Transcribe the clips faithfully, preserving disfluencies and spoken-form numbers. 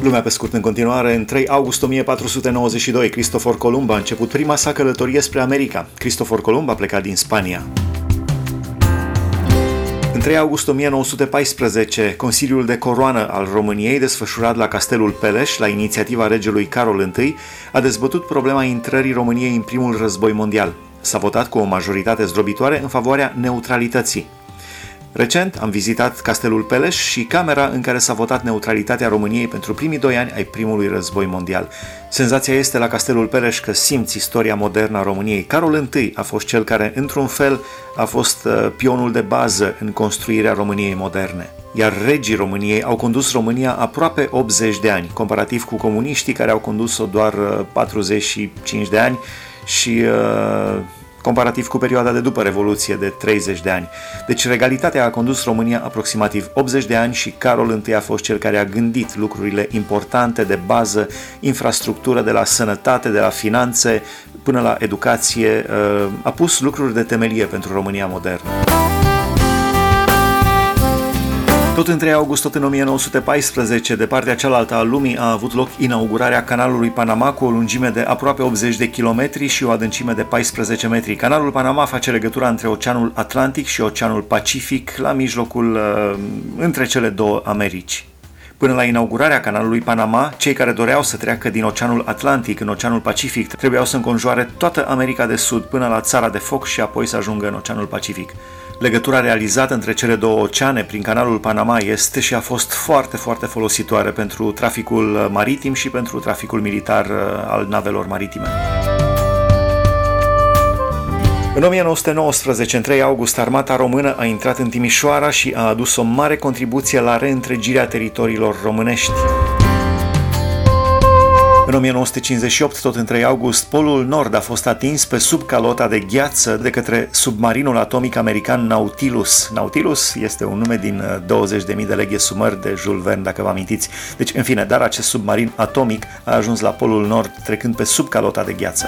Lumea pe scurt în continuare. În trei august o mie patru sute nouăzeci și doi, Cristofor Columb a început prima sa călătorie spre America. Cristofor Columb a plecat din Spania. În trei august o mie nouă sute paisprezece, Consiliul de Coroană al României, desfășurat la Castelul Peleș, la inițiativa regelui Carol I, a dezbătut problema intrării României în primul război mondial. S-a votat cu o majoritate zdrobitoare în favoarea neutralității. Recent am vizitat Castelul Peleș și camera în care s-a votat neutralitatea României pentru primii doi ani ai primului război mondial. Senzația este la Castelul Peleș că simți istoria modernă a României. Carol I a fost cel care, într-un fel, a fost pionul de bază în construirea României moderne. Iar regii României au condus România aproape optzeci de ani, comparativ cu comuniștii care au condus-o doar patruzeci și cinci de ani și... Uh, comparativ cu perioada de după Revoluție de treizeci de ani. Deci regalitatea a condus România aproximativ optzeci de ani și Carol I a fost cel care a gândit lucrurile importante de bază, infrastructură, de la sănătate, de la finanțe până la educație, a pus lucruri de temelie pentru România modernă. Tot în trei august, tot în o mie nouă sute paisprezece, de partea cealaltă a lumii a avut loc inaugurarea canalului Panama cu o lungime de aproape optzeci de kilometri și o adâncime de paisprezece metri. Canalul Panama face legătura între Oceanul Atlantic și Oceanul Pacific, la mijlocul, uh, între cele două Americi. Până la inaugurarea canalului Panama, cei care doreau să treacă din Oceanul Atlantic în Oceanul Pacific trebuiau să înconjoare toată America de Sud până la Țara de Foc și apoi să ajungă în Oceanul Pacific. Legătura realizată între cele două oceane prin canalul Panama este și a fost foarte, foarte folositoare pentru traficul maritim și pentru traficul militar al navelor maritime. În o mie nouă sute nouăsprezece, în trei august, armata română a intrat în Timișoara și a adus o mare contribuție la reîntregirea teritoriilor românești. În o mie nouă sute cincizeci și opt, tot în trei august, Polul Nord a fost atins pe sub calota de gheață de către submarinul atomic american Nautilus. Nautilus este un nume din douăzeci de mii de leghe sumări de Jules Verne, dacă vă amintiți. Deci, în fine, dar acest submarin atomic a ajuns la Polul Nord trecând pe sub calota de gheață.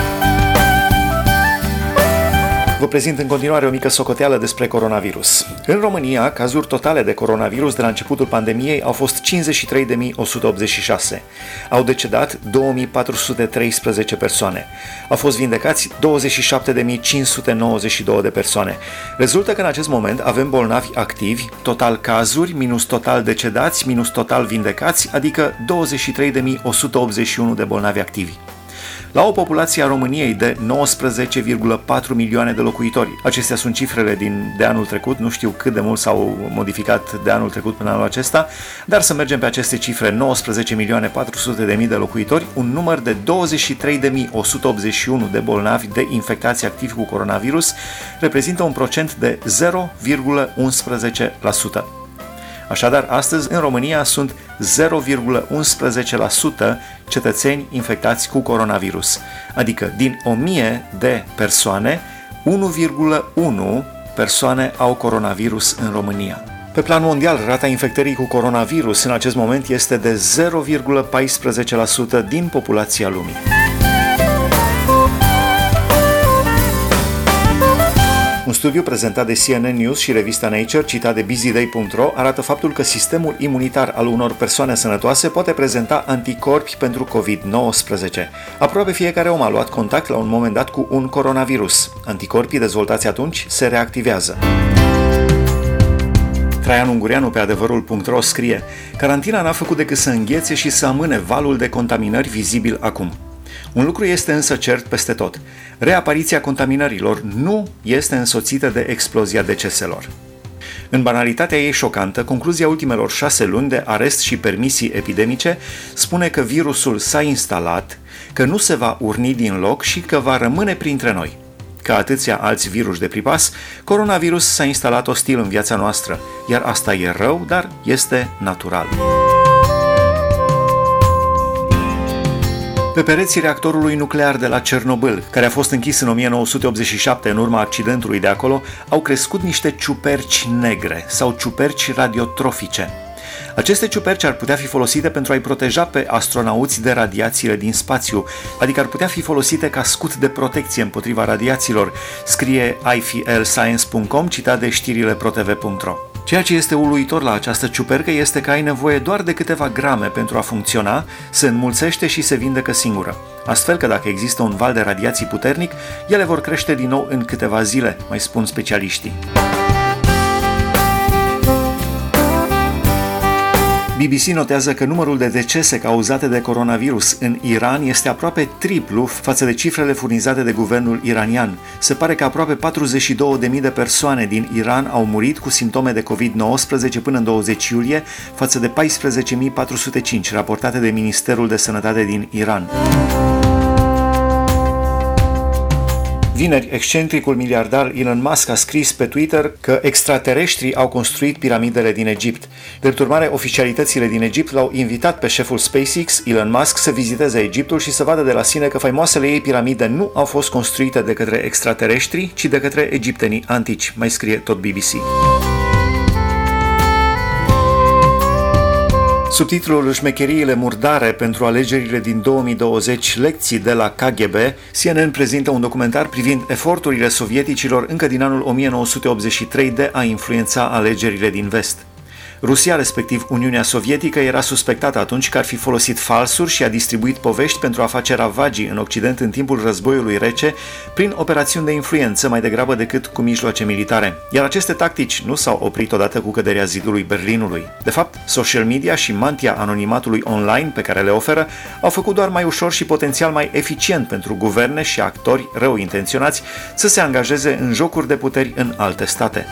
Vă prezint în continuare o mică socoteală despre coronavirus. În România, cazuri totale de coronavirus de la începutul pandemiei au fost cincizeci și trei de mii o sută optzeci și șase. Au decedat două mii patru sute treisprezece persoane. Au fost vindecați douăzeci și șapte de mii cinci sute nouăzeci și doi de persoane. Rezultă că în acest moment avem bolnavi activi, total cazuri, minus total decedați, minus total vindecați, adică douăzeci și trei de mii o sută optzeci și unu de bolnavi activi. La o populație a României de nouăsprezece virgulă patru milioane de locuitori. Acestea sunt cifrele din, de anul trecut, nu știu cât de mult s-au modificat de anul trecut până anul acesta, dar să mergem pe aceste cifre, nouăsprezece milioane patru sute de mii de locuitori, un număr de douăzeci și trei de mii o sută optzeci și unu de bolnavi de infectați activi cu coronavirus, reprezintă un procent de zero virgulă unsprezece la sută. Așadar, astăzi, în România sunt zero virgulă unsprezece la sută cetățeni infectați cu coronavirus, adică din o mie de persoane, unu virgulă unu persoane au coronavirus în România. Pe plan mondial, rata infectării cu coronavirus în acest moment este de zero virgulă paisprezece la sută din populația lumii. Un studiu prezentat de C N N News și revista Nature, citat de busyday punct ro, arată faptul că sistemul imunitar al unor persoane sănătoase poate prezenta anticorpi pentru covid nouăsprezece. Aproape fiecare om a luat contact la un moment dat cu un coronavirus. Anticorpii dezvoltați atunci se reactivează. Traian Ungureanu pe adevărul punct ro scrie: carantina n-a făcut decât să înghețe și să amâne valul de contaminări vizibil acum. Un lucru este însă cert peste tot. Reapariția contaminărilor nu este însoțită de explozia deceselor. În banalitatea ei șocantă, concluzia ultimelor șase luni de arest și permisii epidemice spune că virusul s-a instalat, că nu se va urni din loc și că va rămâne printre noi. Ca atâția alți virus de pripas, coronavirus s-a instalat ostil în viața noastră, iar asta e rău, dar este natural. Pe pereții reactorului nuclear de la Cernobâl, care a fost închis în o mie nouă sute optzeci și șapte în urma accidentului de acolo, au crescut niște ciuperci negre sau ciuperci radiotrofice. Aceste ciuperci ar putea fi folosite pentru a-i proteja pe astronauți de radiațiile din spațiu, adică ar putea fi folosite ca scut de protecție împotriva radiațiilor, scrie i f l science punct com, citat de știrile pro t v punct ro. Ceea ce este uluitor la această ciupercă este că ai nevoie doar de câteva grame pentru a funcționa, se înmulțește și se vindecă singură. Astfel că dacă există un val de radiații puternic, ele vor crește din nou în câteva zile, mai spun specialiștii. B B C notează că numărul de decese cauzate de coronavirus în Iran este aproape triplu față de cifrele furnizate de guvernul iranian. Se pare că aproape patruzeci și două de mii de persoane din Iran au murit cu simptome de covid nouăsprezece până în douăzeci iulie, față de paisprezece mii patru sute cinci raportate de Ministerul de Sănătate din Iran. Vineri, excentricul miliardar Elon Musk a scris pe Twitter că extraterestrii au construit piramidele din Egipt. Drept urmare, oficialitățile din Egipt l-au invitat pe șeful SpaceX, Elon Musk, să viziteze Egiptul și să vadă de la sine că faimoasele ei piramide nu au fost construite de către extraterestri, ci de către egiptenii antici, mai scrie tot B B C. Sub titlul Șmecheriile murdare pentru alegerile din două mii douăzeci, lecții de la K G B, C N N prezintă un documentar privind eforturile sovieticilor încă din anul o mie nouă sute optzeci și trei de a influența alegerile din vest. Rusia, respectiv Uniunea Sovietică, era suspectată atunci că ar fi folosit falsuri și a distribuit povești pentru a face ravagii în Occident în timpul războiului rece prin operațiuni de influență mai degrabă decât cu mijloace militare. Iar aceste tactici nu s-au oprit odată cu căderea zidului Berlinului. De fapt, social media și mantia anonimatului online pe care le oferă au făcut doar mai ușor și potențial mai eficient pentru guverne și actori rău intenționați să se angajeze în jocuri de puteri în alte state.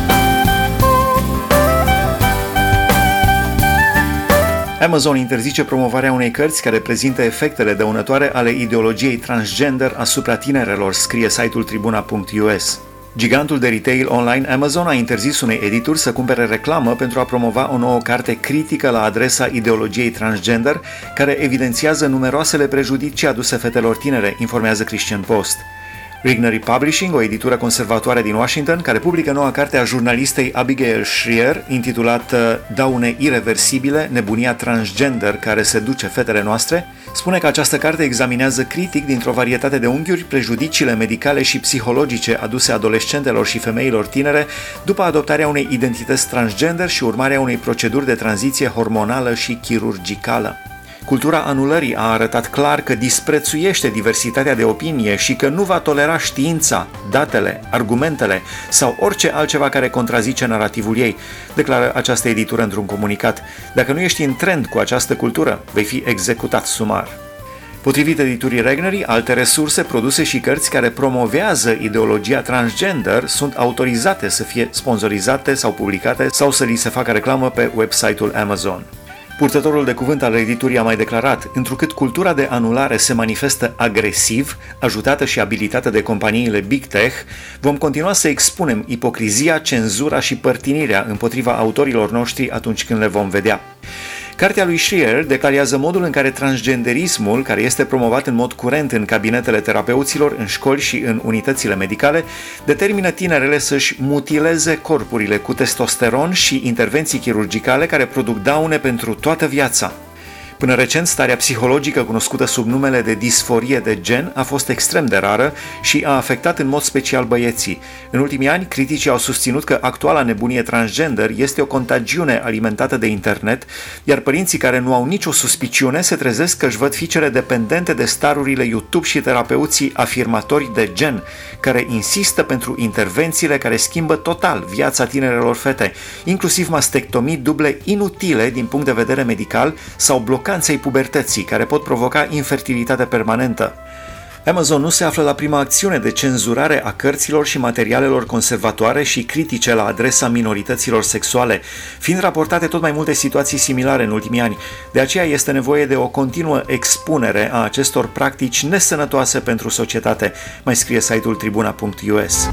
Amazon interzice promovarea unei cărți care prezintă efectele dăunătoare ale ideologiei transgender asupra tinerelor, scrie site-ul tribuna punct u s. Gigantul de retail online Amazon a interzis unei edituri să cumpere reclamă pentru a promova o nouă carte critică la adresa ideologiei transgender, care evidențiază numeroasele prejudicii aduse fetelor tinere, informează Christian Post. Regnery Publishing, o editură conservatoare din Washington, care publică noua carte a jurnalistei Abigail Shrier, intitulată Daune ireversibile, nebunia transgender care seduce fetele noastre, spune că această carte examinează critic dintr-o varietate de unghiuri prejudiciile medicale și psihologice aduse adolescentelor și femeilor tinere după adoptarea unei identități transgender și urmarea unei proceduri de tranziție hormonală și chirurgicală. Cultura anulării a arătat clar că disprețuiește diversitatea de opinie și că nu va tolera știința, datele, argumentele sau orice altceva care contrazice narativul ei, declară această editură într-un comunicat. Dacă nu ești în trend cu această cultură, vei fi executat sumar. Potrivit editurii Regnery, alte resurse, produse și cărți care promovează ideologia transgender sunt autorizate să fie sponsorizate sau publicate sau să li se facă reclamă pe website-ul Amazon. Purtătorul de cuvânt al editurii a mai declarat: întrucât cultura de anulare se manifestă agresiv, ajutată și abilitată de companiile Big Tech, vom continua să expunem ipocrizia, cenzura și părtinirea împotriva autorilor noștri atunci când le vom vedea. Cartea lui Shrier declarează modul în care transgenderismul, care este promovat în mod curent în cabinetele terapeuților, în școli și în unitățile medicale, determină tinerele să-și mutileze corpurile cu testosteron și intervenții chirurgicale care produc daune pentru toată viața. Până recent, starea psihologică cunoscută sub numele de disforie de gen a fost extrem de rară și a afectat în mod special băieții. În ultimii ani, criticii au susținut că actuala nebunie transgender este o contagiune alimentată de internet, iar părinții care nu au nicio suspiciune se trezesc că își văd fiicele dependente de starurile YouTube și terapeuții afirmatori de gen, care insistă pentru intervențiile care schimbă total viața tinerelor fete, inclusiv mastectomii duble inutile din punct de vedere medical sau blocări canței pubertății, care pot provoca infertilitate permanentă. Amazon nu se află la prima acțiune de cenzurare a cărților și materialelor conservatoare și critice la adresa minorităților sexuale, fiind raportate tot mai multe situații similare în ultimii ani. De aceea este nevoie de o continuă expunere a acestor practici nesănătoase pentru societate, mai scrie site-ul tribuna punct u s.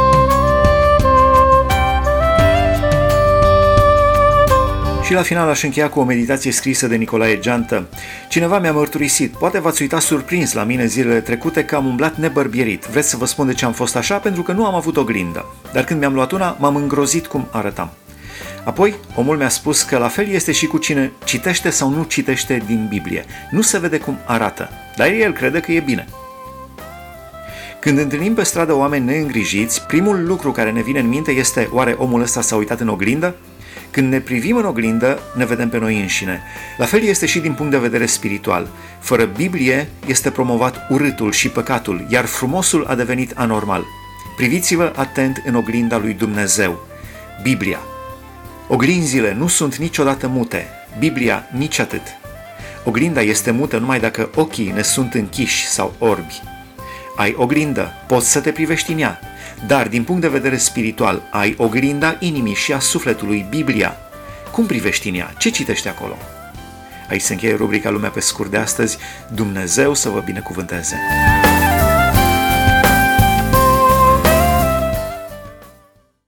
Și la final aș încheia cu o meditație scrisă de Nicolae Geantă. Cineva mi-a mărturisit: poate v-ați uitat surprins la mine zilele trecute că am umblat nebărbierit. Vreți să vă spun de ce am fost așa? Pentru că nu am avut oglindă. Dar când mi-am luat una, m-am îngrozit cum arătam. Apoi, omul mi-a spus că la fel este și cu cine citește sau nu citește din Biblie. Nu se vede cum arată, dar el crede că e bine. Când întâlnim pe stradă oameni neîngrijiți, primul lucru care ne vine în minte este: oare omul ăsta s-a uitat în oglindă? Când ne privim în oglindă, ne vedem pe noi înșine. La fel este și din punct de vedere spiritual. Fără Biblie este promovat urâtul și păcatul, iar frumosul a devenit anormal. Priviți-vă atent în oglinda lui Dumnezeu, Biblia. Oglinzile nu sunt niciodată mute, Biblia nici atât. Oglinda este mută numai dacă ochii ne sunt închiși sau orbi. Ai oglindă, poți să te privești în ea, dar din punct de vedere spiritual ai oglinda inimii și a sufletului, Biblia. Cum privești în ea? Ce citești acolo? Aici se încheie rubrica Lumea pe scurt de astăzi. Dumnezeu să vă binecuvânteze!